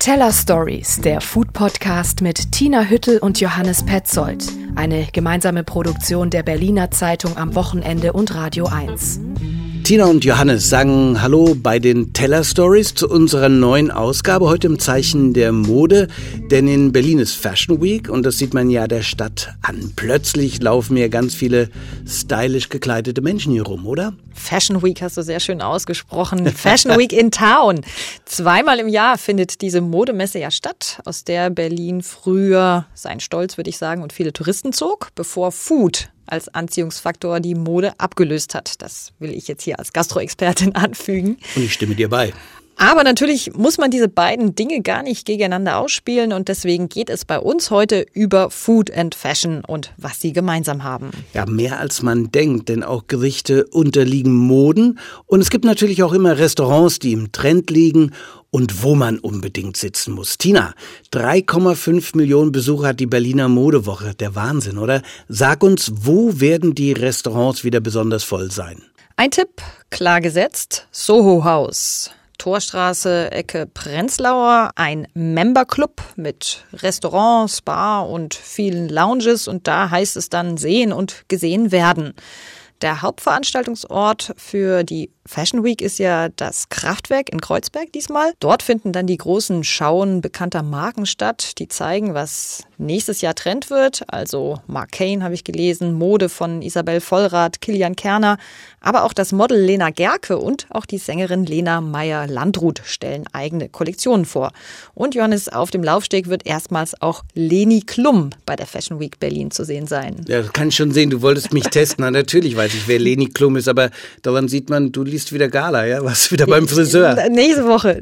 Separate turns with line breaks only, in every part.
Teller Stories, der Food-Podcast mit Tina Hüttel und Johannes Petzold. Eine gemeinsame Produktion der Berliner Zeitung am Wochenende und Radio 1.
Tina und Johannes sagen Hallo bei den Teller Stories zu unserer neuen Ausgabe, heute im Zeichen der Mode, denn in Berlin ist Fashion Week und das sieht man ja der Stadt an. Plötzlich laufen ja ganz viele stylisch gekleidete Menschen hier rum, oder?
Fashion Week hast du sehr schön ausgesprochen. Fashion Week in Town. 2-mal im Jahr findet diese Modemesse ja statt, aus der Berlin früher seinen Stolz, würde ich sagen, und viele Touristen zog, bevor Food als Anziehungsfaktor die Mode abgelöst hat. Das will ich jetzt hier als Gastroexpertin anfügen.
Und ich stimme dir bei.
Aber natürlich muss man diese beiden Dinge gar nicht gegeneinander ausspielen und deswegen geht es bei uns heute über Food and Fashion und was sie gemeinsam haben.
Ja, mehr als man denkt, denn auch Gerichte unterliegen Moden und es gibt natürlich auch immer Restaurants, die im Trend liegen und wo man unbedingt sitzen muss. Tina, 3,5 Millionen Besucher hat die Berliner Modewoche. Der Wahnsinn, oder? Sag uns, wo werden die Restaurants wieder besonders voll sein?
Ein Tipp, klar gesetzt, Soho House. Torstraße, Ecke Prenzlauer, ein Memberclub mit Restaurant, Spa und vielen Lounges und da heißt es dann sehen und gesehen werden. Der Hauptveranstaltungsort für die Fashion Week ist ja das Kraftwerk in Kreuzberg diesmal. Dort finden dann die großen Schauen bekannter Marken statt, die zeigen, was nächstes Jahr Trend wird. Also Marc Cain habe ich gelesen, Mode von Isabel Vollrath, Kilian Kerner, aber auch das Model Lena Gerke und auch die Sängerin Lena Meyer-Landrut stellen eigene Kollektionen vor. Und Johannes, auf dem Laufsteg wird erstmals auch Leni Klum bei der Fashion Week Berlin zu sehen sein.
Ja, das kann ich schon sehen. Du wolltest mich testen. Na, natürlich weiß ich, wer Leni Klum ist, aber daran sieht man, du liest wieder Gala, ja? Warst wieder beim Friseur.
Nächste Woche.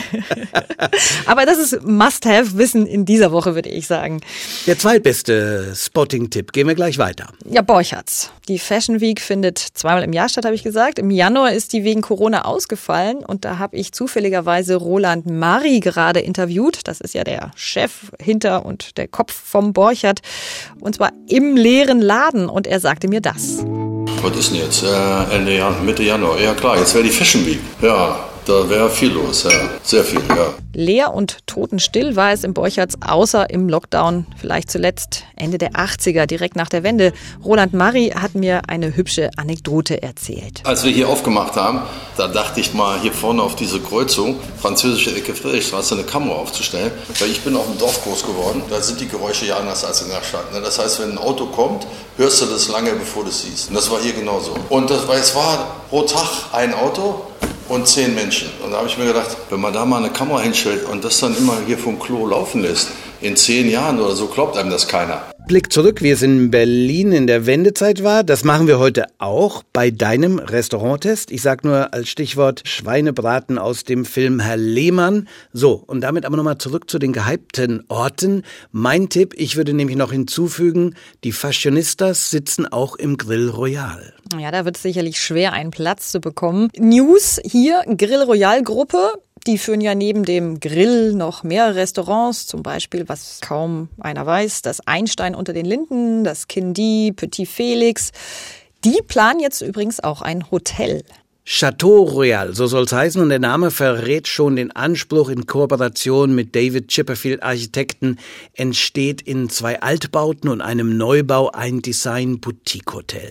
Aber das ist Must-Have-Wissen in dieser Woche, würde ich sagen.
Der zweitbeste Spotting-Tipp. Gehen wir gleich weiter.
Ja, Borchards. Die Fashion Week findet 2-mal im Jahr statt, habe ich gesagt. Im Januar ist die wegen Corona ausgefallen und da habe ich zufälligerweise Roland Mari gerade interviewt. Das ist ja der Chef hinter und der Kopf vom Borchard. Und zwar im leeren Laden und er sagte mir das.
Was ist denn jetzt? Mitte Januar. Ja klar, jetzt wäre die Fashion Week. Ja, da wäre viel los. Ja, sehr viel, ja.
Leer und totenstill war es im Borchards, außer im Lockdown, vielleicht zuletzt Ende der 80er, direkt nach der Wende. Roland Mari hat mir eine hübsche Anekdote erzählt.
Als wir hier aufgemacht haben, da dachte ich mal, hier vorne auf diese Kreuzung, französische Ecke Friedrichstraße, eine Kamera aufzustellen. Weil ich bin auf dem Dorf groß geworden, da sind die Geräusche ja anders als in der Stadt. Das heißt, wenn ein Auto kommt, hörst du das lange, bevor du es siehst. Und das war hier genauso. Und es war pro Tag ein Auto und 10 Menschen. Und da habe ich mir gedacht, wenn man da mal eine Kamera hinstellt und das dann immer hier vom Klo laufen lässt, in 10 Jahren oder so, glaubt einem das keiner.
Blick zurück, wie es in Berlin in der Wendezeit war. Das machen wir heute auch bei deinem Restauranttest. Ich sage nur als Stichwort Schweinebraten aus dem Film Herr Lehmann. So, und damit aber nochmal zurück zu den gehypten Orten. Mein Tipp, ich würde nämlich noch hinzufügen, die Fashionistas sitzen auch im Grill Royal.
Ja, da wird es sicherlich schwer, einen Platz zu bekommen. News hier, Grill Royal Gruppe. Die führen ja neben dem Grill noch mehrere Restaurants, zum Beispiel, was kaum einer weiß, das Einstein unter den Linden, das Kindi, Petit Felix. Die planen jetzt übrigens auch ein Hotel.
Chateau Royal, so soll's heißen, und der Name verrät schon den Anspruch. In Kooperation mit David Chipperfield Architekten entsteht in 2 Altbauten und einem Neubau ein Design-Boutique-Hotel.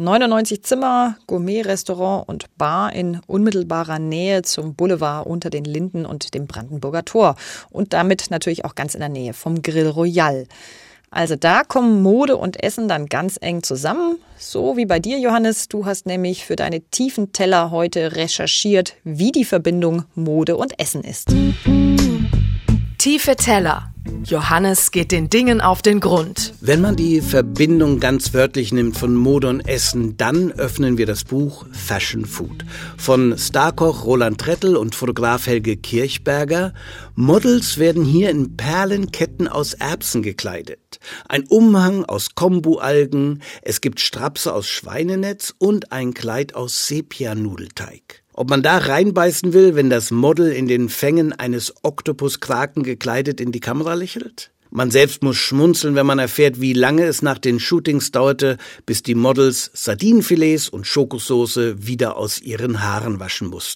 99 Zimmer, Gourmet-Restaurant und Bar in unmittelbarer Nähe zum Boulevard unter den Linden und dem Brandenburger Tor. Und damit natürlich auch ganz in der Nähe vom Grill Royal. Also da kommen Mode und Essen dann ganz eng zusammen. So wie bei dir, Johannes. Du hast nämlich für deine tiefen Teller heute recherchiert, wie die Verbindung Mode und Essen ist.
Tiefe Teller. Johannes geht den Dingen auf den Grund.
Wenn man die Verbindung ganz wörtlich nimmt von Mode und Essen, dann öffnen wir das Buch Fashion Food. Von Starkoch Roland Trettel und Fotograf Helge Kirchberger. Models werden hier in Perlenketten aus Erbsen gekleidet. Ein Umhang aus Kombu-Algen, es gibt Strapse aus Schweinenetz und ein Kleid aus Sepia-Nudelteig. Ob man da reinbeißen will, wenn das Model in den Fängen eines Oktopuskraken gekleidet in die Kamera lächelt? Man selbst muss schmunzeln, wenn man erfährt, wie lange es nach den Shootings dauerte, bis die Models Sardinenfilets und Schokosauce wieder aus ihren Haaren waschen mussten.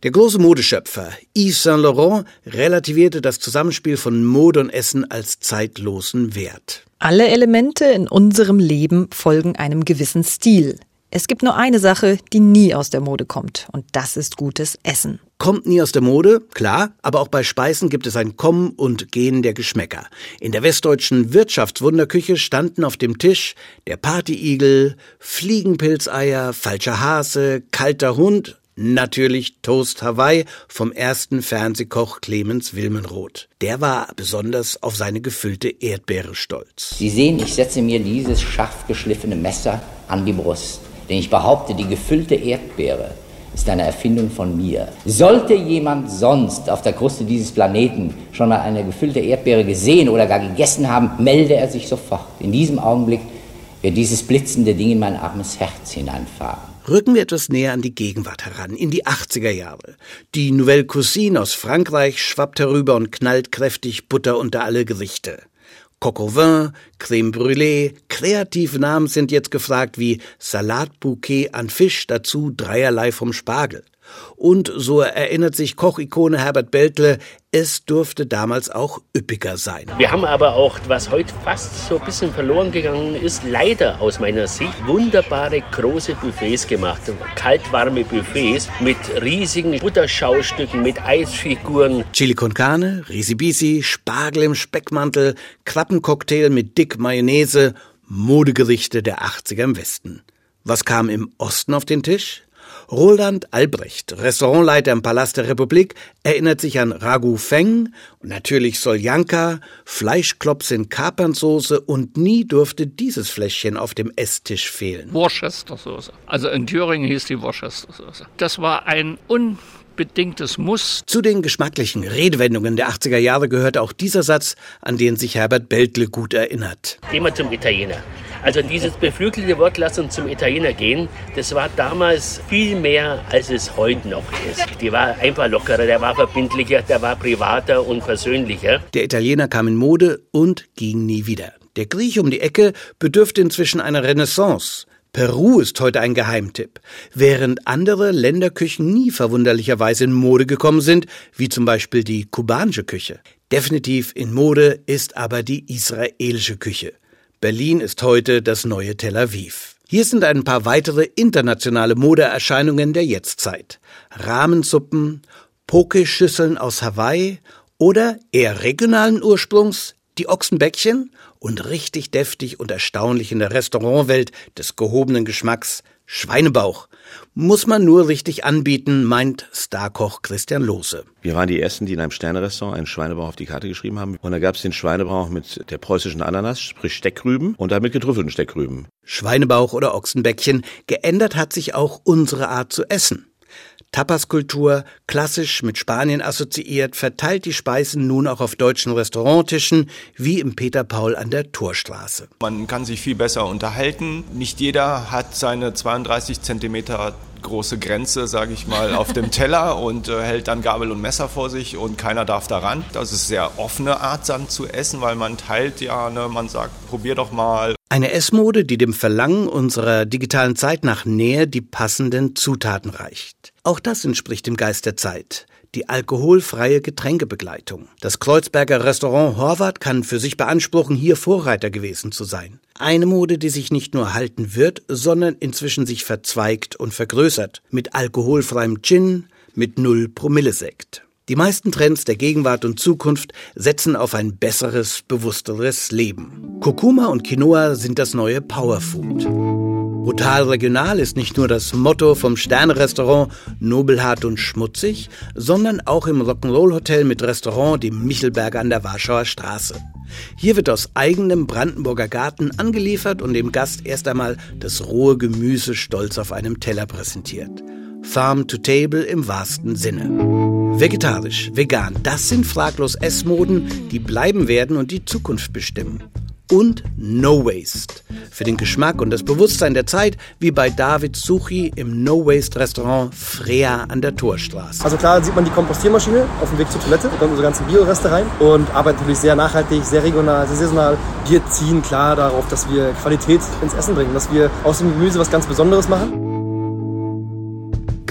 Der große Modeschöpfer Yves Saint Laurent relativierte das Zusammenspiel von Mode und Essen als zeitlosen Wert.
Alle Elemente in unserem Leben folgen einem gewissen Stil. Es gibt nur eine Sache, die nie aus der Mode kommt, und das ist gutes Essen.
Kommt nie aus der Mode, klar, aber auch bei Speisen gibt es ein Kommen und Gehen der Geschmäcker. In der westdeutschen Wirtschaftswunderküche standen auf dem Tisch der Partyigel, Fliegenpilzeier, falscher Hase, kalter Hund, natürlich Toast Hawaii vom ersten Fernsehkoch Clemens Wilmenroth. Der war besonders auf seine gefüllte Erdbeere stolz.
Sie sehen, ich setze mir dieses scharf geschliffene Messer an die Brust. Denn ich behaupte, die gefüllte Erdbeere ist eine Erfindung von mir. Sollte jemand sonst auf der Kruste dieses Planeten schon mal eine gefüllte Erdbeere gesehen oder gar gegessen haben, melde er sich sofort. In diesem Augenblick wird dieses blitzende Ding in mein armes Herz hineinfahren.
Rücken wir etwas näher an die Gegenwart heran, in die 80er Jahre. Die Nouvelle Cuisine aus Frankreich schwappt herüber und knallt kräftig Butter unter alle Gerichte. Coq au vin, Crème brûlée, kreative Namen sind jetzt gefragt wie Salatbouquet an Fisch, dazu dreierlei vom Spargel. Und so erinnert sich Kochikone Herbert Beltle, es durfte damals auch üppiger sein.
Wir haben aber auch, was heute fast so ein bisschen verloren gegangen ist, leider aus meiner Sicht, wunderbare große Buffets gemacht. Kaltwarme Buffets mit riesigen Butterschaustücken, mit Eisfiguren.
Chili con Carne, Risibisi, Spargel im Speckmantel, Krabbencocktail mit dick Mayonnaise, Modegerichte der 80er im Westen. Was kam im Osten auf den Tisch? Roland Albrecht, Restaurantleiter im Palast der Republik, erinnert sich an Ragout Feng und natürlich Soljanka, Fleischklops in Kapernsoße und nie durfte dieses Fläschchen auf dem Esstisch fehlen.
Worcestersoße. Also in Thüringen hieß die Worcestersoße. Das war ein unbedingtes Muss.
Zu den geschmacklichen Redewendungen der 80er Jahre gehört auch dieser Satz, an den sich Herbert Beltle gut erinnert.
Gehen wir zum Italiener. Also dieses beflügelte Wort, lass uns zum Italiener gehen, das war damals viel mehr, als es heute noch ist. Die war einfach lockerer, der war verbindlicher, der war privater und persönlicher.
Der Italiener kam in Mode und ging nie wieder. Der Grieche um die Ecke bedürfte inzwischen einer Renaissance. Peru ist heute ein Geheimtipp, während andere Länderküchen nie verwunderlicherweise in Mode gekommen sind, wie zum Beispiel die kubanische Küche. Definitiv in Mode ist aber die israelische Küche. Berlin ist heute das neue Tel Aviv. Hier sind ein paar weitere internationale Modeerscheinungen der Jetztzeit. Rahmensuppen, Poke-Schüsseln aus Hawaii oder eher regionalen Ursprungs, die Ochsenbäckchen und richtig deftig und erstaunlich in der Restaurantwelt des gehobenen Geschmacks Schweinebauch. Muss man nur richtig anbieten, meint Starkoch Christian Lohse.
Wir waren die Ersten, die in einem Sterne-Restaurant einen Schweinebauch auf die Karte geschrieben haben. Und da gab es den Schweinebauch mit der preußischen Ananas, sprich Steckrüben, und damit getrüffelten Steckrüben.
Schweinebauch oder Ochsenbäckchen, geändert hat sich auch unsere Art zu essen. Tapaskultur, klassisch mit Spanien assoziiert, verteilt die Speisen nun auch auf deutschen Restauranttischen, wie im Peter Paul an der Torstraße.
Man kann sich viel besser unterhalten. Nicht jeder hat seine 32 Zentimeter große Grenze, sage ich mal, auf dem Teller und hält dann Gabel und Messer vor sich und keiner darf daran. Das ist eine sehr offene Art dann zu essen, weil man teilt ja, man sagt, probier doch mal.
Eine Essmode, die dem Verlangen unserer digitalen Zeit nach Nähe die passenden Zutaten reicht. Auch das entspricht dem Geist der Zeit. Die alkoholfreie Getränkebegleitung. Das Kreuzberger Restaurant Horvath kann für sich beanspruchen, hier Vorreiter gewesen zu sein. Eine Mode, die sich nicht nur halten wird, sondern inzwischen sich verzweigt und vergrößert. Mit alkoholfreiem Gin, mit 0-Promille-Sekt. Die meisten Trends der Gegenwart und Zukunft setzen auf ein besseres, bewussteres Leben. Kurkuma und Quinoa sind das neue Powerfood. Brutal regional ist nicht nur das Motto vom Sterne-Restaurant Nobelhart und schmutzig, sondern auch im Rock'n'Roll-Hotel mit Restaurant die Michelberger an der Warschauer Straße. Hier wird aus eigenem Brandenburger Garten angeliefert und dem Gast erst einmal das rohe Gemüse stolz auf einem Teller präsentiert. Farm to Table im wahrsten Sinne. Vegetarisch, vegan, das sind fraglos Essmoden, die bleiben werden und die Zukunft bestimmen. Und No Waste. Für den Geschmack und das Bewusstsein der Zeit, wie bei David Suchi im No Waste Restaurant Freya an der Torstraße.
Also klar sieht man die Kompostiermaschine auf dem Weg zur Toilette, da kommen unsere ganzen Bioreste rein und arbeiten natürlich sehr nachhaltig, sehr regional, sehr saisonal. Wir ziehen klar darauf, dass wir Qualität ins Essen bringen, dass wir aus dem Gemüse was ganz Besonderes machen.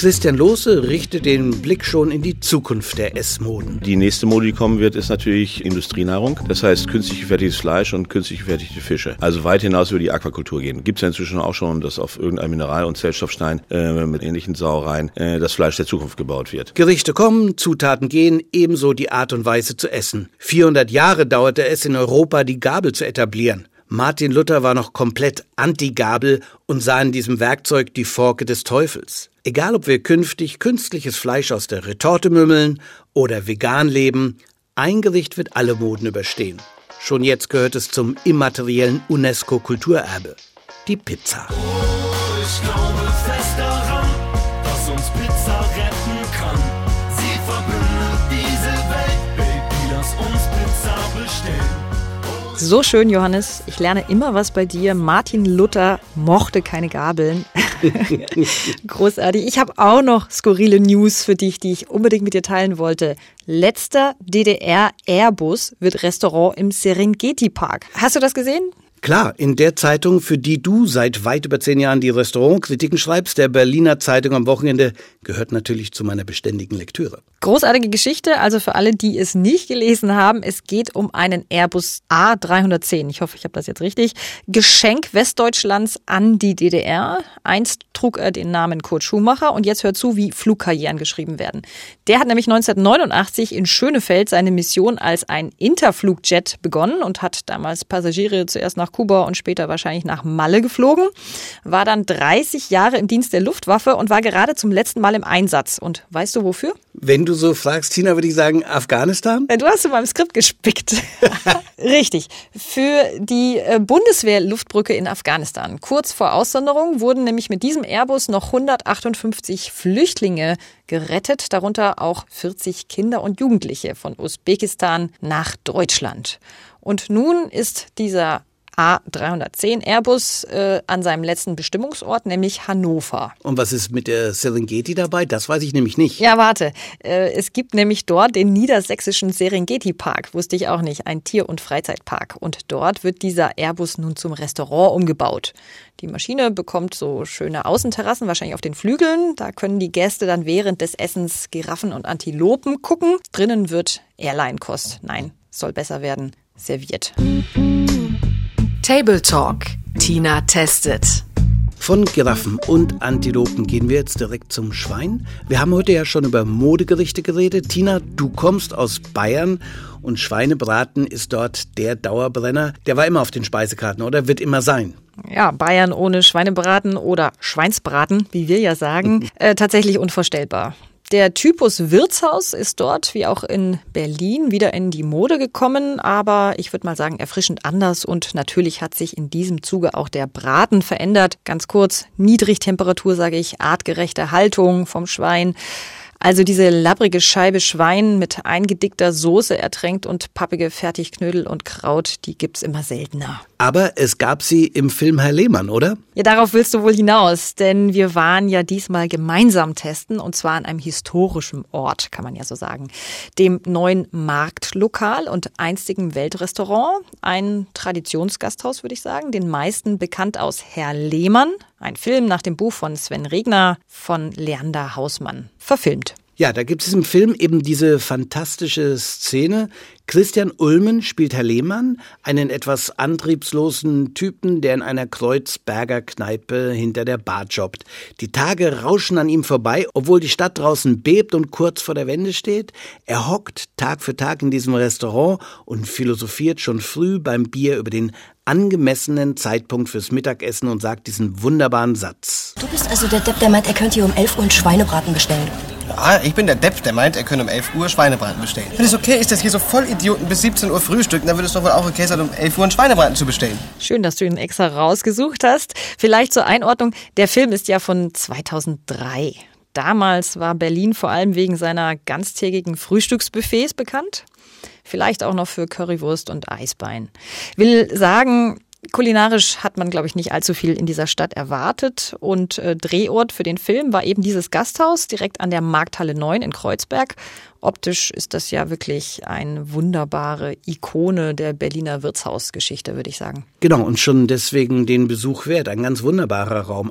Christian Lohse richtet den Blick schon in die Zukunft der Essmoden.
Die nächste Mode, die kommen wird, ist natürlich Industrienahrung. Das heißt künstlich gefertigtes Fleisch und künstlich gefertigte Fische. Also weit hinaus über die Aquakultur gehen. Gibt es ja inzwischen auch schon, dass auf irgendein Mineral- und Zellstoffstein mit ähnlichen Sauereien das Fleisch der Zukunft gebaut wird.
Gerichte kommen, Zutaten gehen, ebenso die Art und Weise zu essen. 400 Jahre dauerte es in Europa, die Gabel zu etablieren. Martin Luther war noch komplett anti-Gabel und sah in diesem Werkzeug die Forke des Teufels. Egal, ob wir künftig künstliches Fleisch aus der Retorte mümmeln oder vegan leben, ein Gericht wird alle Moden überstehen. Schon jetzt gehört es zum immateriellen UNESCO-Kulturerbe. Die Pizza.
Ich glaube fest daran, dass uns Pizza retten kann. Sie verbindet diese Welt, Baby, lass uns Pizza bestellen.
So schön, Johannes. Ich lerne immer was bei dir. Martin Luther mochte keine Gabeln. Großartig. Ich habe auch noch skurrile News für dich, die ich unbedingt mit dir teilen wollte. Letzter DDR-Airbus wird Restaurant im Serengeti-Park. Hast du das gesehen?
Klar, in der Zeitung, für die du seit weit über 10 Jahren die Restaurantkritiken schreibst, der Berliner Zeitung am Wochenende, gehört natürlich zu meiner beständigen Lektüre.
Großartige Geschichte, also für alle, die es nicht gelesen haben, es geht um einen Airbus A310, ich hoffe, ich habe das jetzt richtig, Geschenk Westdeutschlands an die DDR. Einst trug er den Namen Kurt Schumacher und jetzt hört zu, wie Flugkarrieren geschrieben werden. Der hat nämlich 1989 in Schönefeld seine Mission als ein Interflugjet begonnen und hat damals Passagiere zuerst nach Kuba und später wahrscheinlich nach Malle geflogen, war dann 30 Jahre im Dienst der Luftwaffe und war gerade zum letzten Mal im Einsatz. Und weißt du wofür?
Wenn du so fragst, Tina, würde ich sagen Afghanistan?
Du hast in meinem Skript gespickt. Richtig. Für die Bundeswehr-Luftbrücke in Afghanistan. Kurz vor Aussonderung wurden nämlich mit diesem Airbus noch 158 Flüchtlinge gerettet, darunter auch 40 Kinder und Jugendliche von Usbekistan nach Deutschland. Und nun ist dieser A310 Airbus an seinem letzten Bestimmungsort, nämlich Hannover.
Und was ist mit der Serengeti dabei? Das weiß ich nämlich nicht.
Ja, warte. Es gibt nämlich dort den niedersächsischen Serengeti-Park, wusste ich auch nicht, ein Tier- und Freizeitpark. Und dort wird dieser Airbus nun zum Restaurant umgebaut. Die Maschine bekommt so schöne Außenterrassen, wahrscheinlich auf den Flügeln. Da können die Gäste dann während des Essens Giraffen und Antilopen gucken. Drinnen wird Airline-Kost, nein, soll besser werden, serviert.
Table Talk. Tina testet.
Von Giraffen und Antilopen gehen wir jetzt direkt zum Schwein. Wir haben heute ja schon über Modegerichte geredet. Tina, du kommst aus Bayern und Schweinebraten ist dort der Dauerbrenner. Der war immer auf den Speisekarten, oder? Wird immer sein.
Ja, Bayern ohne Schweinebraten oder Schweinsbraten, wie wir ja sagen, tatsächlich unvorstellbar. Der Typus Wirtshaus ist dort, wie auch in Berlin, wieder in die Mode gekommen, aber ich würde mal sagen erfrischend anders und natürlich hat sich in diesem Zuge auch der Braten verändert. Ganz kurz, Niedrigtemperatur, sage ich, artgerechte Haltung vom Schwein. Also diese labbrige Scheibe Schwein mit eingedickter Soße ertränkt und pappige Fertigknödel und Kraut, die gibt's immer seltener.
Aber es gab sie im Film Herr Lehmann, oder?
Ja, darauf willst du wohl hinaus, denn wir waren ja diesmal gemeinsam testen und zwar an einem historischen Ort, kann man ja so sagen. Dem neuen Marktlokal und einstigen Weltrestaurant, ein Traditionsgasthaus, würde ich sagen, den meisten bekannt aus Herr Lehmann, ein Film nach dem Buch von Sven Regner von Leander Hausmann, verfilmt.
Ja, da gibt es im Film eben diese fantastische Szene. Christian Ulmen spielt Herr Lehmann, einen etwas antriebslosen Typen, der in einer Kreuzberger Kneipe hinter der Bar jobbt. Die Tage rauschen an ihm vorbei, obwohl die Stadt draußen bebt und kurz vor der Wende steht. Er hockt Tag für Tag in diesem Restaurant und philosophiert schon früh beim Bier über den angemessenen Zeitpunkt fürs Mittagessen und sagt diesen wunderbaren Satz.
Du bist also der Depp, der meint, er könnte hier um 11 Uhr einen Schweinebraten bestellen.
Ja, ich bin der Depp, der meint, er könnte um 11 Uhr Schweinebraten bestellen. Wenn es okay ist, dass hier so Vollidioten bis 17 Uhr frühstücken, dann würde es doch wohl auch okay sein, um 11 Uhr einen Schweinebraten zu bestellen.
Schön, dass du ihn extra rausgesucht hast. Vielleicht zur Einordnung, der Film ist ja von 2003. Damals war Berlin vor allem wegen seiner ganztägigen Frühstücksbuffets bekannt. Vielleicht auch noch für Currywurst und Eisbein. Will sagen, Kulinarisch hat man, glaube ich, nicht allzu viel in dieser Stadt erwartet. Und Drehort für den Film war eben dieses Gasthaus direkt an der Markthalle 9 in Kreuzberg. Optisch ist das ja wirklich eine wunderbare Ikone der Berliner Wirtshausgeschichte, würde ich sagen.
Genau, und schon deswegen den Besuch wert. Ein ganz wunderbarer Raum.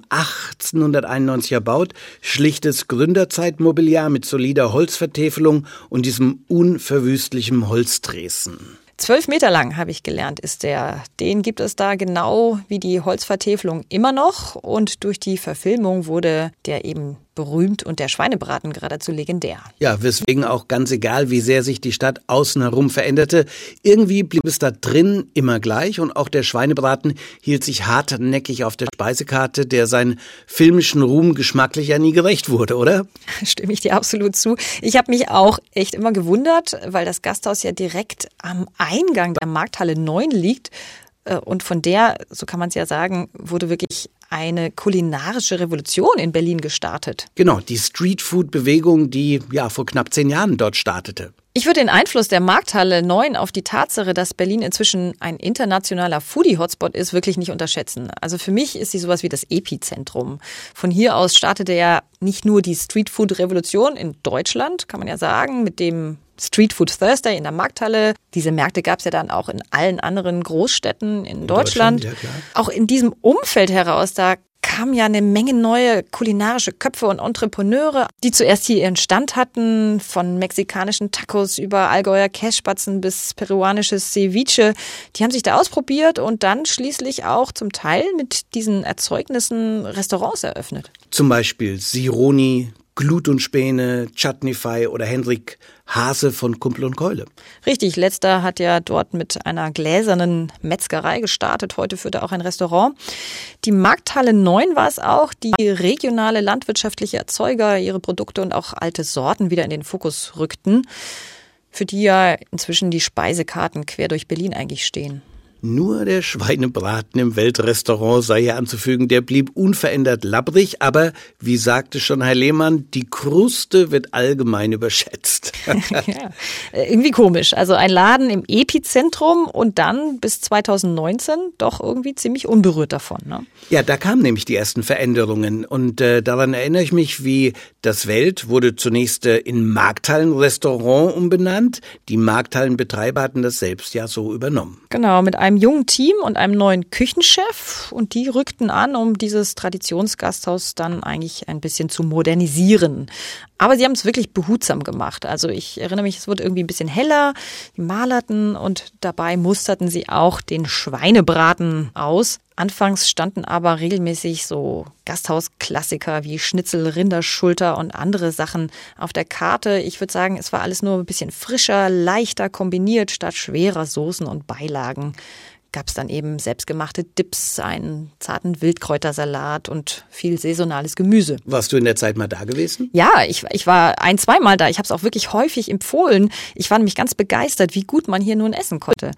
1891 erbaut, schlichtes Gründerzeitmobiliar mit solider Holzvertäfelung und diesem unverwüstlichen Holzdresen.
12 Meter lang, habe ich gelernt, ist der. Den gibt es da genau wie die Holzvertäfelung immer noch. Und durch die Verfilmung wurde der eben berühmt und der Schweinebraten geradezu legendär.
Ja, weswegen auch ganz egal, wie sehr sich die Stadt außen herum veränderte, irgendwie blieb es da drin immer gleich und auch der Schweinebraten hielt sich hartnäckig auf der Speisekarte, der seinen filmischen Ruhm geschmacklich ja nie gerecht wurde, oder?
Stimme ich dir absolut zu. Ich habe mich auch echt immer gewundert, weil das Gasthaus ja direkt am Eingang der Markthalle 9 liegt und von der, so kann man es ja sagen, wurde wirklich eine kulinarische Revolution in Berlin gestartet.
Genau, die Streetfood-Bewegung, die ja vor knapp 10 Jahren dort startete.
Ich würde den Einfluss der Markthalle 9 auf die Tatsache, dass Berlin inzwischen ein internationaler Foodie-Hotspot ist, wirklich nicht unterschätzen. Also für mich ist sie sowas wie das Epizentrum. Von hier aus startete ja nicht nur die Streetfood-Revolution in Deutschland, kann man ja sagen, mit dem Street Food Thursday in der Markthalle. Diese Märkte gab es ja dann auch in allen anderen Großstädten in Deutschland. Ja, klar. Auch in diesem Umfeld heraus, da kamen ja eine Menge neue kulinarische Köpfe und Entrepreneure, die zuerst hier ihren Stand hatten, von mexikanischen Tacos über Allgäuer Kässpatzen bis peruanisches Ceviche. Die haben sich da ausprobiert und dann schließlich auch zum Teil mit diesen Erzeugnissen Restaurants eröffnet.
Zum Beispiel Sironi, Glut und Späne, Chutneyfy oder Hendrik Hase von Kumpel und Keule.
Richtig, letzter hat ja dort mit einer gläsernen Metzgerei gestartet. Heute führt er auch ein Restaurant. Die Markthalle 9 war es auch, die regionale landwirtschaftliche Erzeuger ihre Produkte und auch alte Sorten wieder in den Fokus rückten, für die ja inzwischen die Speisekarten quer durch Berlin eigentlich stehen.
Nur der Schweinebraten im Weltrestaurant sei hier anzufügen, der blieb unverändert labbrig, aber, wie sagte schon Herr Lehmann, die Kruste wird allgemein überschätzt.
Ja, irgendwie komisch. Also ein Laden im Epizentrum und dann bis 2019 doch irgendwie ziemlich unberührt davon, ne?
Ja, da kamen nämlich die ersten Veränderungen und daran erinnere ich mich, wie das Welt wurde zunächst in Markthallenrestaurant umbenannt. Die Markthallenbetreiber hatten das selbst ja so übernommen.
Genau, mit einem jungen Team und einem neuen Küchenchef und die rückten an, um dieses Traditionsgasthaus dann eigentlich ein bisschen zu modernisieren. Aber sie haben es wirklich behutsam gemacht. Also ich erinnere mich, es wurde irgendwie ein bisschen heller, die malerten und dabei musterten sie auch den Schweinebraten aus. Anfangs standen aber regelmäßig so Gasthausklassiker wie Schnitzel, Rinderschulter und andere Sachen auf der Karte. Ich würde sagen, es war alles nur ein bisschen frischer, leichter kombiniert. Statt schwerer Soßen und Beilagen gab es dann eben selbstgemachte Dips, einen zarten Wildkräutersalat und viel saisonales Gemüse.
Warst du in der Zeit mal da gewesen?
Ja, ich war 1-2 Mal da. Ich habe es auch wirklich häufig empfohlen. Ich war nämlich ganz begeistert, wie gut man hier nun essen konnte.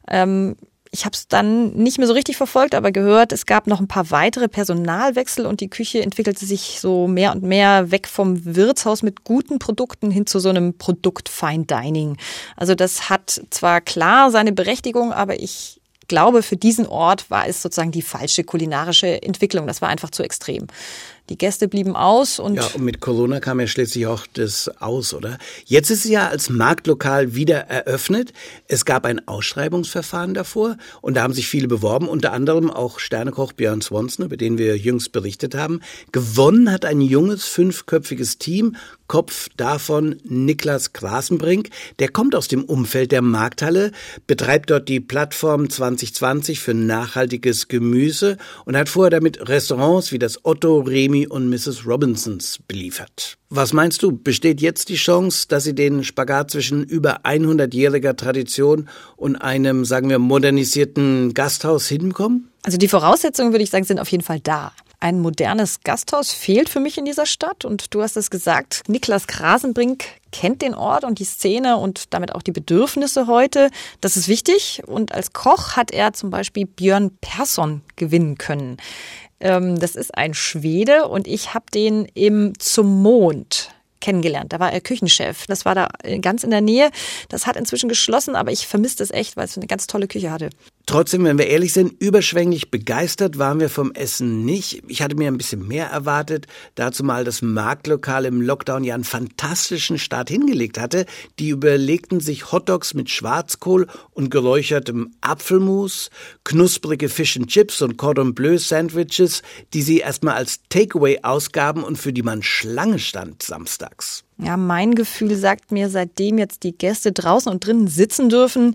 Ich habe es dann nicht mehr so richtig verfolgt, aber gehört, es gab noch ein paar weitere Personalwechsel und die Küche entwickelte sich so mehr und mehr weg vom Wirtshaus mit guten Produkten hin zu so einem Produkt Fine Dining. Also das hat zwar klar seine Berechtigung, aber ich glaube, für diesen Ort war es sozusagen die falsche kulinarische Entwicklung. Das war einfach zu extrem. Die Gäste blieben aus und...
Ja, und mit Corona kam ja schließlich auch das aus, oder? Jetzt ist es ja als Marktlokal wieder eröffnet. Es gab ein Ausschreibungsverfahren davor und da haben sich viele beworben, unter anderem auch Sternekoch Björn Swanson, über den wir jüngst berichtet haben. Gewonnen hat ein junges, 5-köpfiges Team, Kopf davon Niklas Grasenbrink. Der kommt aus dem Umfeld der Markthalle, betreibt dort die Plattform 2020 für nachhaltiges Gemüse und hat vorher damit Restaurants wie das Otto, Remi und Mrs. Robinsons beliefert. Was meinst du, besteht jetzt die Chance, dass sie den Spagat zwischen über 100-jähriger Tradition und einem, sagen wir, modernisierten Gasthaus hinbekommen?
Also die Voraussetzungen, würde ich sagen, sind auf jeden Fall da. Ein modernes Gasthaus fehlt für mich in dieser Stadt und du hast es gesagt, Niklas Grasenbrink kennt den Ort und die Szene und damit auch die Bedürfnisse heute. Das ist wichtig und als Koch hat er zum Beispiel Björn Persson gewinnen können. Das ist ein Schwede und ich habe den im Zum Mond kennengelernt. Da war er Küchenchef. Das war da ganz in der Nähe. Das hat inzwischen geschlossen, aber ich vermisse es echt, weil es eine ganz tolle Küche hatte.
Trotzdem, wenn wir ehrlich sind, überschwänglich begeistert waren wir vom Essen nicht. Ich hatte mir ein bisschen mehr erwartet, dazu mal das Marktlokal im Lockdown ja einen fantastischen Start hingelegt hatte. Die überlegten sich Hotdogs mit Schwarzkohl und geräuchertem Apfelmus, knusprige Fish and Chips und Cordon Bleu Sandwiches, die sie erstmal als Takeaway ausgaben und für die man Schlange stand samstags.
Ja, mein Gefühl sagt mir, seitdem jetzt die Gäste draußen und drinnen sitzen dürfen,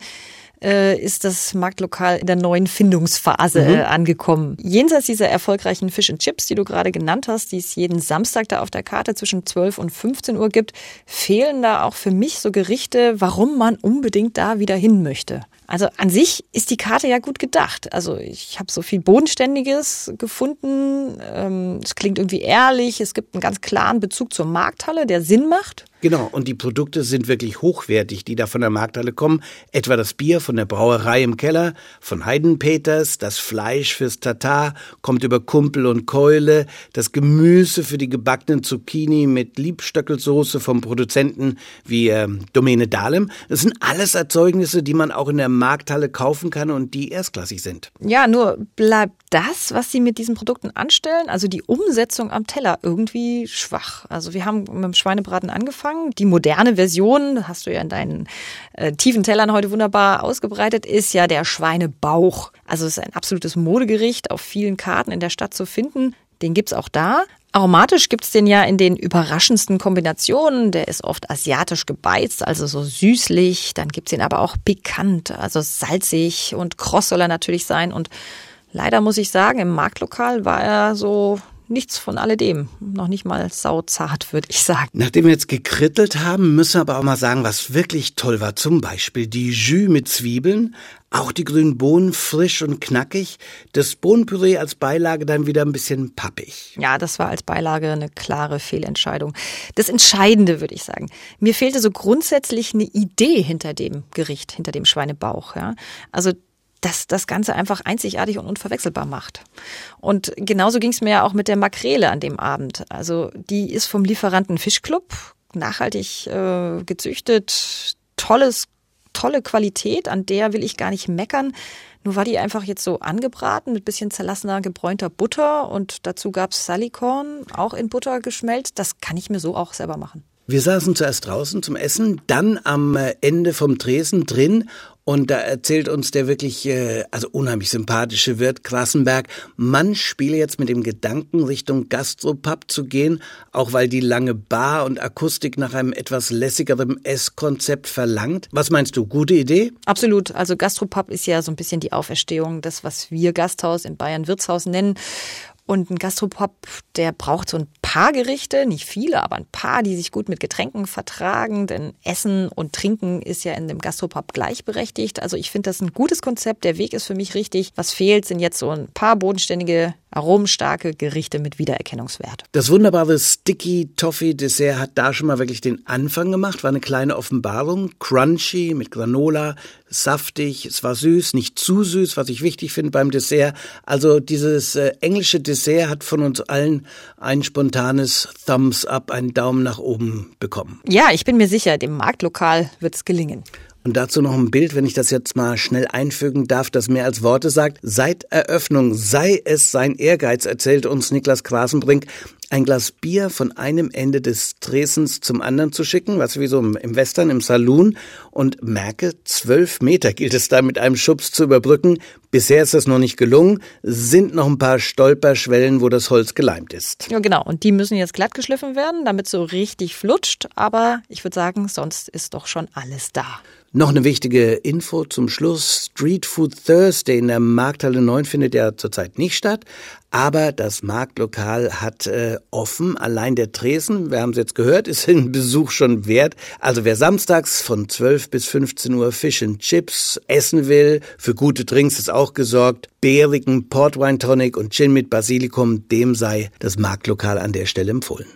ist das Marktlokal in der neuen Findungsphase angekommen. Jenseits dieser erfolgreichen Fish and Chips, die du gerade genannt hast, die es jeden Samstag da auf der Karte zwischen 12 und 15 Uhr gibt, fehlen da auch für mich so Gerichte, warum man unbedingt da wieder hin möchte. Also an sich ist die Karte ja gut gedacht. Also ich habe so viel Bodenständiges gefunden. Es klingt irgendwie ehrlich. Es gibt einen ganz klaren Bezug zur Markthalle, der Sinn macht.
Genau, und die Produkte sind wirklich hochwertig, die da von der Markthalle kommen. Etwa das Bier von der Brauerei im Keller, von Heidenpeters, das Fleisch fürs Tatar kommt über Kumpel und Keule, das Gemüse für die gebackenen Zucchini mit Liebstöckelsoße vom Produzenten wie Domäne Dahlem. Das sind alles Erzeugnisse, die man auch in der Markthalle kaufen kann und die erstklassig sind.
Ja, nur bleibt das, was sie mit diesen Produkten anstellen, also die Umsetzung am Teller, irgendwie schwach. Also wir haben mit dem Schweinebraten angefangen. Die moderne Version, hast du ja in deinen tiefen Tellern heute wunderbar ausgebreitet, ist ja der Schweinebauch. Also es ist ein absolutes Modegericht, auf vielen Karten in der Stadt zu finden. Den gibt's auch da. Aromatisch gibt's den ja in den überraschendsten Kombinationen. Der ist oft asiatisch gebeizt, also so süßlich. Dann gibt's den aber auch pikant, also salzig, und kross soll er natürlich sein. Und leider muss ich sagen, im Marktlokal war er so nichts von alledem. Noch nicht mal sauzart, würde ich sagen.
Nachdem wir jetzt gekrittelt haben, müssen wir aber auch mal sagen, was wirklich toll war. Zum Beispiel die Jus mit Zwiebeln, auch die grünen Bohnen frisch und knackig. Das Bohnenpüree als Beilage dann wieder ein bisschen pappig.
Ja, das war als Beilage eine klare Fehlentscheidung. Das Entscheidende, würde ich sagen. Mir fehlte so grundsätzlich eine Idee hinter dem Gericht, hinter dem Schweinebauch. Ja? Also dass das Ganze einfach einzigartig und unverwechselbar macht. Und genauso ging es mir ja auch mit der Makrele an dem Abend. Also die ist vom Lieferanten Fischclub, nachhaltig gezüchtet, tolle Qualität, an der will ich gar nicht meckern. Nur war die einfach jetzt so angebraten mit bisschen zerlassener, gebräunter Butter und dazu gab's Salikorn, auch in Butter geschmelzt. Das kann ich mir so auch selber machen.
Wir saßen zuerst draußen zum Essen, dann am Ende vom Tresen drin. Und da erzählt uns der wirklich unheimlich sympathische Wirt Krassenberg, man spiele jetzt mit dem Gedanken, Richtung Gastropub zu gehen, auch weil die lange Bar und Akustik nach einem etwas lässigeren Esskonzept verlangt. Was meinst du, gute Idee?
Absolut. Also Gastropub ist ja so ein bisschen die Auferstehung, das, was wir Gasthaus in Bayern Wirtshaus nennen. Und ein Gastropub, der braucht so ein paar Gerichte, nicht viele, aber ein paar, die sich gut mit Getränken vertragen. Denn Essen und Trinken ist ja in dem Gastropub gleichberechtigt. Also ich finde das ein gutes Konzept. Der Weg ist für mich richtig. Was fehlt, sind jetzt so ein paar bodenständige, aromenstarke Gerichte mit Wiedererkennungswert.
Das wunderbare Sticky Toffee Dessert hat da schon mal wirklich den Anfang gemacht. War eine kleine Offenbarung. Crunchy mit Granola, saftig. Es war süß, nicht zu süß, was ich wichtig finde beim Dessert. Also dieses englische Dessert hat von uns allen ein spontanes Thumbs up, einen Daumen nach oben bekommen.
Ja, ich bin mir sicher, dem Marktlokal wird es gelingen.
Und dazu noch ein Bild, wenn ich das jetzt mal schnell einfügen darf, das mehr als Worte sagt. Seit Eröffnung sei es sein Ehrgeiz, erzählte uns Niklas Krasenbrink, ein Glas Bier von einem Ende des Tresens zum anderen zu schicken, was wie so im Western, im Saloon. Und merke, 12 Meter gilt es da mit einem Schubs zu überbrücken. Bisher ist das noch nicht gelungen, sind noch ein paar Stolperschwellen, wo das Holz geleimt ist.
Ja, genau. Und die müssen jetzt glatt geschliffen werden, damit es so richtig flutscht. Aber ich würde sagen, sonst ist doch schon alles da.
Noch eine wichtige Info zum Schluss. Street Food Thursday in der Markthalle 9 findet ja zurzeit nicht statt. Aber das Marktlokal hat offen. Allein der Tresen, wir haben es jetzt gehört, ist ein Besuch schon wert. Also wer samstags von 12 bis 15 Uhr Fish and Chips essen will, für gute Drinks ist auch gesorgt. Bärigen Portwine Tonic und Gin mit Basilikum, dem sei das Marktlokal an der Stelle empfohlen.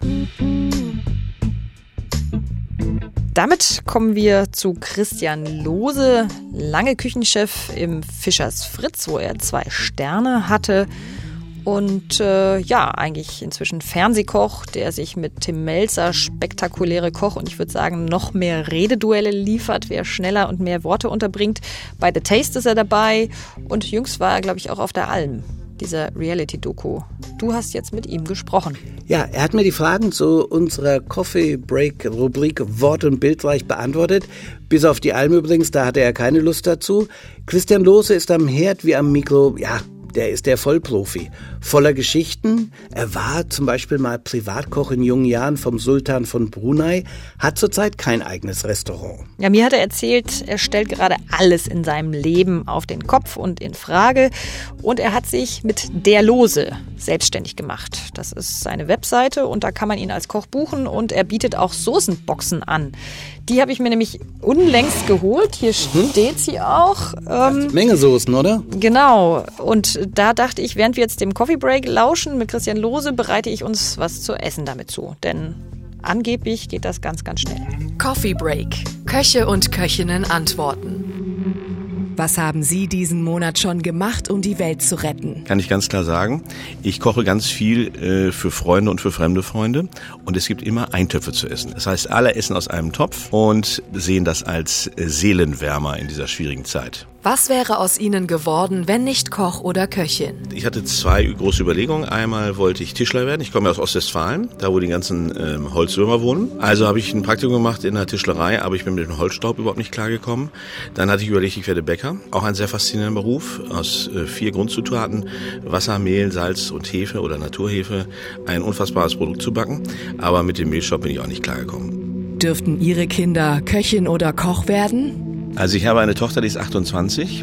Damit kommen wir zu Christian Lohse, lange Küchenchef im Fischers Fritz, wo er 2 Sterne hatte. Und eigentlich inzwischen Fernsehkoch, der sich mit Tim Melzer spektakuläre Koch- und ich würde sagen noch mehr Rededuelle liefert, wer schneller und mehr Worte unterbringt. Bei The Taste ist er dabei und jüngst war er, glaube ich, auch auf der Alm, dieser Reality-Doku. Du hast jetzt mit ihm gesprochen.
Ja, er hat mir die Fragen zu unserer Coffee-Break-Rubrik Wort- und Bildreich beantwortet. Bis auf die Alm übrigens, da hatte er keine Lust dazu. Christian Lohse ist am Herd wie am Mikro, ja, der ist der Vollprofi. Voller Geschichten. Er war zum Beispiel mal Privatkoch in jungen Jahren vom Sultan von Brunei, hat zurzeit kein eigenes Restaurant.
Ja, mir hat er erzählt, er stellt gerade alles in seinem Leben auf den Kopf und in Frage. Und er hat sich mit Der Lose selbstständig gemacht. Das ist seine Webseite und da kann man ihn als Koch buchen und er bietet auch Soßenboxen an. Die habe ich mir nämlich unlängst geholt. Hier steht sie auch.
Menge Soßen, oder?
Genau. Und da dachte ich, während wir jetzt dem Coffee Break lauschen mit Christian Lohse, bereite ich uns was zu essen damit zu. Denn angeblich geht das ganz, ganz schnell.
Coffee Break. Köche und Köchinnen antworten. Was haben Sie diesen Monat schon gemacht, um die Welt zu retten?
Kann ich ganz klar sagen. Ich koche ganz viel für Freunde und für fremde Freunde. Und es gibt immer Eintöpfe zu essen. Das heißt, alle essen aus einem Topf und sehen das als Seelenwärmer in dieser schwierigen Zeit.
Was wäre aus Ihnen geworden, wenn nicht Koch oder Köchin?
Ich hatte 2 große Überlegungen. Einmal wollte ich Tischler werden. Ich komme ja aus Ostwestfalen, da wo die ganzen Holzwürmer wohnen. Also habe ich ein Praktikum gemacht in der Tischlerei, aber ich bin mit dem Holzstaub überhaupt nicht klargekommen. Dann hatte ich überlegt, ich werde Bäcker. Auch ein sehr faszinierender Beruf. Aus 4 Grundzutaten, Wasser, Mehl, Salz und Hefe oder Naturhefe, ein unfassbares Produkt zu backen. Aber mit dem Mehlstaub bin ich auch nicht klargekommen.
Dürften Ihre Kinder Köchin oder Koch werden?
Also ich habe eine Tochter, die ist 28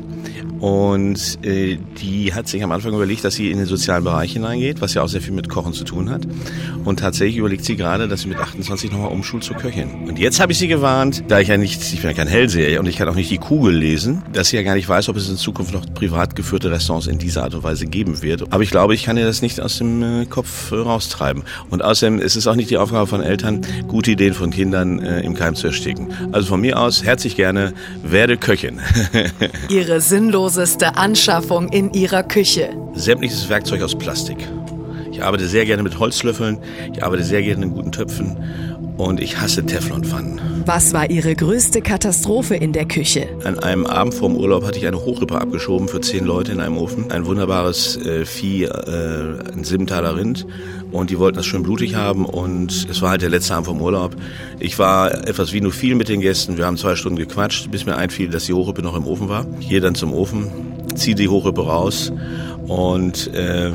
und die hat sich am Anfang überlegt, dass sie in den sozialen Bereich hineingeht, was ja auch sehr viel mit Kochen zu tun hat. Und tatsächlich überlegt sie gerade, dass sie mit 28 nochmal umschult zur Köchin. Und jetzt habe ich sie gewarnt, da ich bin ja kein Hellseher und ich kann auch nicht die Kugel lesen, dass sie ja gar nicht weiß, ob es in Zukunft noch privat geführte Restaurants in dieser Art und Weise geben wird. Aber ich glaube, ich kann ihr das nicht aus dem Kopf raustreiben. Und außerdem ist es auch nicht die Aufgabe von Eltern, gute Ideen von Kindern im Keim zu ersticken. Also von mir aus, herzlich gerne, werde Köchin.
Ihre sinnloseste Anschaffung in Ihrer Küche?
Sämtliches Werkzeug aus Plastik. Ich arbeite sehr gerne mit Holzlöffeln, ich arbeite sehr gerne in guten Töpfen und ich hasse Teflonpfannen. Was
war Ihre größte Katastrophe in der Küche?
An einem Abend vorm Urlaub hatte ich eine Hochrippe abgeschoben für 10 Leute in einem Ofen. Ein wunderbares Vieh, ein Simmentaler Rind. Und die wollten das schön blutig haben und es war halt der letzte Abend vom Urlaub. Ich war etwas wie nur viel mit den Gästen. Wir haben 2 Stunden gequatscht, bis mir einfiel, dass die Hochrippe noch im Ofen war. Ich gehe dann zum Ofen, ziehe die Hochrippe raus und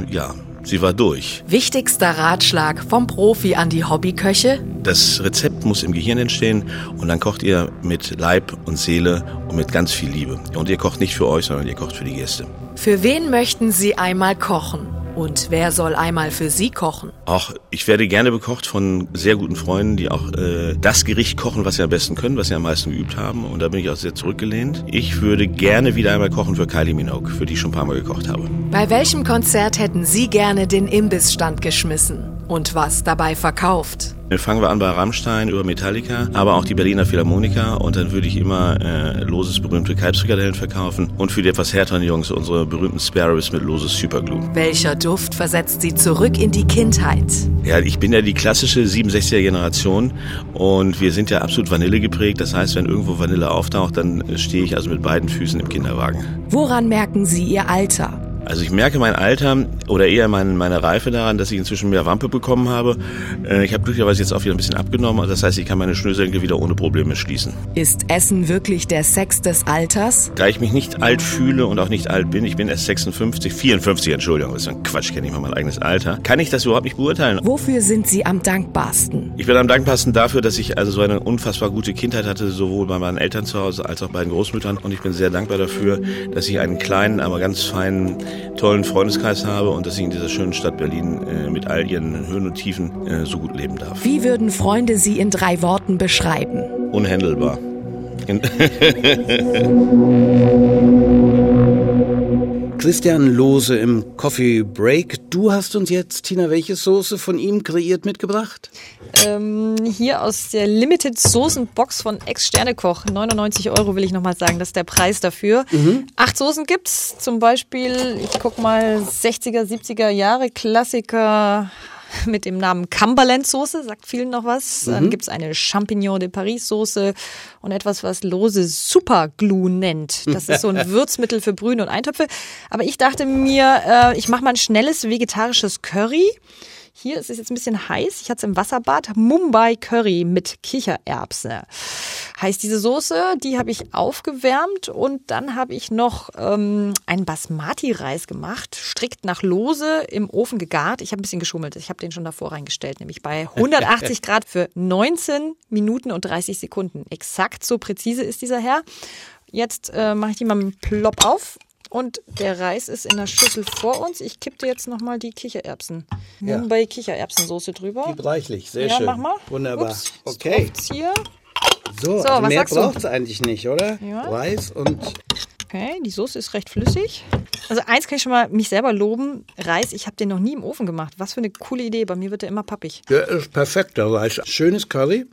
sie war durch.
Wichtigster Ratschlag vom Profi an die Hobbyköche?
Das Rezept muss im Gehirn entstehen und dann kocht ihr mit Leib und Seele und mit ganz viel Liebe. Und ihr kocht nicht für euch, sondern ihr kocht für die Gäste.
Für wen möchten Sie einmal kochen? Und wer soll einmal für Sie kochen?
Ach, ich werde gerne bekocht von sehr guten Freunden, die auch das Gericht kochen, was sie am besten können, was sie am meisten geübt haben. Und da bin ich auch sehr zurückgelehnt. Ich würde gerne wieder einmal kochen für Kylie Minogue, für die ich schon ein paar Mal gekocht habe.
Bei welchem Konzert hätten Sie gerne den Imbissstand geschmissen? Und was dabei verkauft?
Fangen wir an bei Rammstein über Metallica, aber auch die Berliner Philharmoniker und dann würde ich immer Loses berühmte Kalbsfrikadellen verkaufen und für die etwas härteren Jungs unsere berühmten Sparrows mit Loses Superglue.
Welcher Duft versetzt Sie zurück in die Kindheit?
Ja, ich bin ja die klassische 67er Generation und wir sind ja absolut Vanille geprägt. Das heißt, wenn irgendwo Vanille auftaucht, dann stehe ich also mit beiden Füßen im Kinderwagen.
Woran merken Sie Ihr Alter?
Also ich merke mein Alter oder eher meine Reife daran, dass ich inzwischen mehr Wampe bekommen habe. Ich habe glücklicherweise jetzt auch wieder ein bisschen abgenommen. Das heißt, ich kann meine Schnürsenkel wieder ohne Probleme schließen.
Ist Essen wirklich der Sex des Alters?
Da ich mich nicht alt fühle und auch nicht alt bin, ich bin erst 54, Entschuldigung, das ist ein Quatsch, kenne ich mal mein eigenes Alter, kann ich das überhaupt nicht beurteilen.
Wofür sind Sie am dankbarsten?
Ich bin am dankbarsten dafür, dass ich also so eine unfassbar gute Kindheit hatte, sowohl bei meinen Eltern zu Hause als auch bei den Großmüttern. Und ich bin sehr dankbar dafür, dass ich einen kleinen, aber ganz feinen, tollen Freundeskreis habe und dass ich in dieser schönen Stadt Berlin mit all ihren Höhen und Tiefen so gut leben darf.
Wie würden Freunde Sie in 3 Worten beschreiben?
Christian Lohse im Coffee Break. Du hast uns jetzt, Tina, welche Soße von ihm kreiert mitgebracht?
Hier aus der Limited Soßenbox von Ex-Sternekoch. 99 € will ich nochmal sagen, das ist der Preis dafür. 8 Soßen gibt's, zum Beispiel, ich guck mal, 60er, 70er Jahre Klassiker mit dem Namen Cumberland-Soße, sagt vielen noch was. Dann gibt's eine Champignon de Paris-Soße und etwas, was Lohse Superglue nennt. Das ist so ein Würzmittel für Brühe und Eintöpfe. Aber ich dachte mir, ich mache mal ein schnelles vegetarisches Curry. Hier ist es jetzt ein bisschen heiß. Ich hatte es im Wasserbad. Mumbai Curry mit Kichererbse heißt diese Soße. Die habe ich aufgewärmt und dann habe ich noch einen Basmati-Reis gemacht, strikt nach Lohse im Ofen gegart. Ich habe ein bisschen geschummelt. Ich habe den schon davor reingestellt, nämlich bei 180 Grad für 19 Minuten und 30 Sekunden. Exakt so präzise ist dieser Herr. Jetzt mache ich die mal mit Plopp auf. Und der Reis ist in der Schüssel vor uns. Ich kippte jetzt nochmal die Kichererbsen.
Ja.
Mumbai Kichererbsensoße drüber.
Gib reichlich, sehr
ja,
schön.
Mach mal.
Wunderbar.
Ups,
okay.
Hier.
So,
was
also mehr
sagst
braucht es eigentlich nicht, oder?
Ja.
Reis und...
Okay, die Soße ist recht flüssig. Also eins kann ich schon mal mich selber loben. Reis, ich habe den noch nie im Ofen gemacht. Was für eine coole Idee. Bei mir wird der immer pappig.
Der ist perfekt, der Reis. Schönes Curry.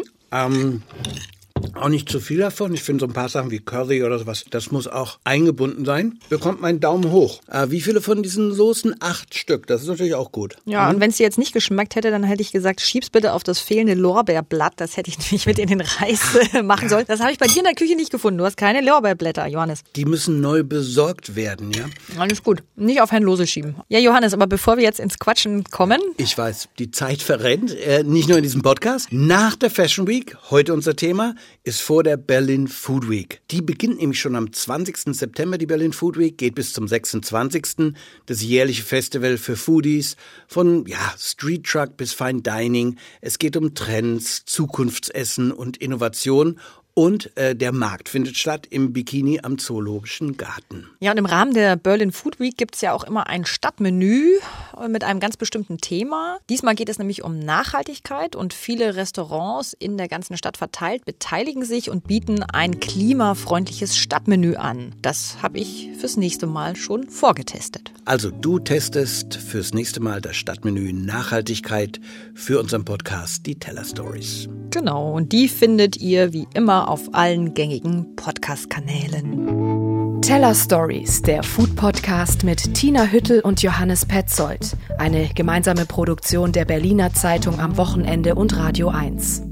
Auch nicht zu viel davon. Ich finde so ein paar Sachen wie Curry oder sowas, das muss auch eingebunden sein. Bekommt meinen Daumen hoch. Wie viele von diesen Soßen? 8 Stück. Das ist natürlich auch gut.
Ja, und wenn es dir jetzt nicht geschmeckt hätte, dann hätte ich gesagt, schieb's bitte auf das fehlende Lorbeerblatt. Das hätte ich nämlich mit in den Reis machen sollen. Das habe ich bei dir in der Küche nicht gefunden. Du hast keine Lorbeerblätter, Johannes.
Die müssen neu besorgt werden, ja?
Alles gut. Nicht auf Herrn Lohse schieben. Ja, Johannes, aber bevor wir jetzt ins Quatschen kommen.
Ich weiß, die Zeit verrennt. Nicht nur in diesem Podcast. Nach der Fashion Week, heute unser Thema, ist vor der Berlin Food Week. Die beginnt nämlich schon am 20. September, die Berlin Food Week, geht bis zum 26. Das jährliche Festival für Foodies, von Street Truck bis Fine Dining. Es geht um Trends, Zukunftsessen und Innovation. Und der Markt findet statt im Bikini am Zoologischen Garten.
Ja, und im Rahmen der Berlin Food Week gibt es ja auch immer ein Stadtmenü mit einem ganz bestimmten Thema. Diesmal geht es nämlich um Nachhaltigkeit und viele Restaurants in der ganzen Stadt verteilt beteiligen sich und bieten ein klimafreundliches Stadtmenü an. Das habe ich fürs nächste Mal schon vorgetestet.
Also du testest fürs nächste Mal das Stadtmenü Nachhaltigkeit für unseren Podcast Die Teller Stories.
Genau, und die findet ihr wie immer auf allen gängigen Podcast-Kanälen.
Teller Stories, der Food-Podcast mit Tina Hüttel und Johannes Petzold. Eine gemeinsame Produktion der Berliner Zeitung am Wochenende und Radio 1.